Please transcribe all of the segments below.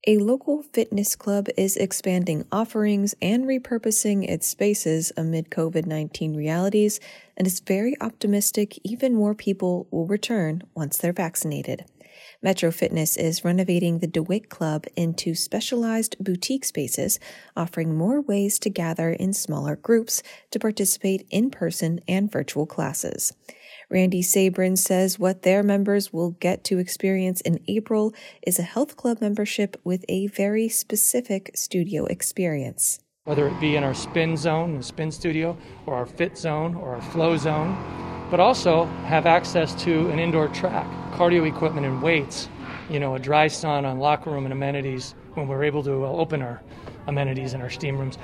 A local fitness club is expanding offerings and repurposing its spaces amid COVID-19 realities and is very optimistic even more people will return once they're vaccinated. Metro Fitness is renovating the DeWitt Club into specialized boutique spaces, offering more ways to gather in smaller groups to participate in person and virtual classes. Randy Sabrin says what their members will get to experience in April is a health club membership with a very specific studio experience. Whether it be in our spin zone, the spin studio, or our fit zone, or our flow zone, but also have access to an indoor track, cardio equipment and weights, a dry sauna and locker room and amenities when we're able to open our amenities in our steam rooms.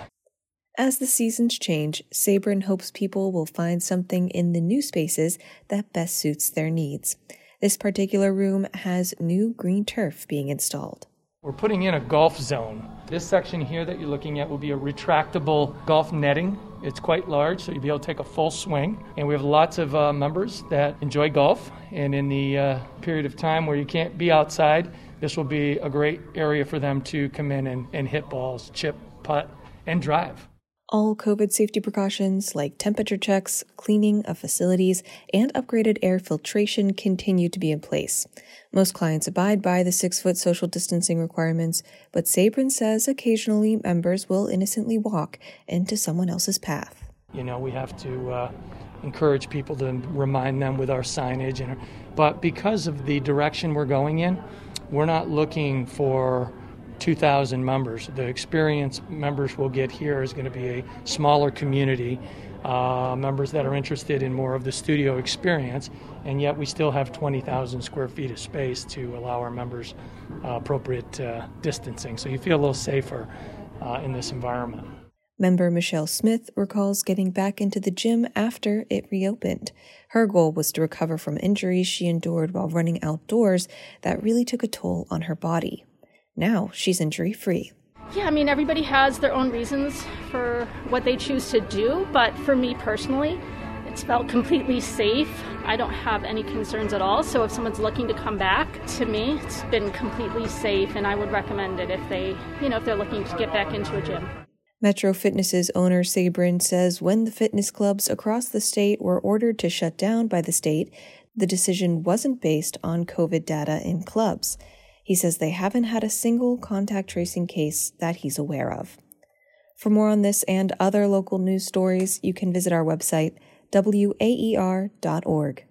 As the seasons change, Sabrin hopes people will find something in the new spaces that best suits their needs. This particular room has new green turf being installed. We're putting in a golf zone. This section here that you're looking at will be a retractable golf netting. It's quite large, so you'll be able to take a full swing. And we have lots of members that enjoy golf. And in the period of time where you can't be outside, this will be a great area for them to come in and hit balls, chip, putt, and drive. All COVID safety precautions like temperature checks, cleaning of facilities, and upgraded air filtration continue to be in place. Most clients abide by the 6-foot social distancing requirements, but Sabrin says occasionally members will innocently walk into someone else's path. We have to encourage people to remind them with our signage. But because of the direction we're going in, we're not looking for 2,000 members. The experience members will get here is going to be a smaller community, members that are interested in more of the studio experience, and yet we still have 20,000 square feet of space to allow our members appropriate distancing. So you feel a little safer in this environment. Member Michelle Smith recalls getting back into the gym after it reopened. Her goal was to recover from injuries she endured while running outdoors that really took a toll on her body. Now she's injury-free. Yeah, everybody has their own reasons for what they choose to do, but for me personally, it's felt completely safe. I don't have any concerns at all, so if someone's looking to come back, to me, it's been completely safe, and I would recommend it if they're looking to get back into a gym. Metro Fitness's owner Sabrin says when the fitness clubs across the state were ordered to shut down by the state, the decision wasn't based on COVID data in clubs. He says they haven't had a single contact tracing case that he's aware of. For more on this and other local news stories, you can visit our website, waer.org.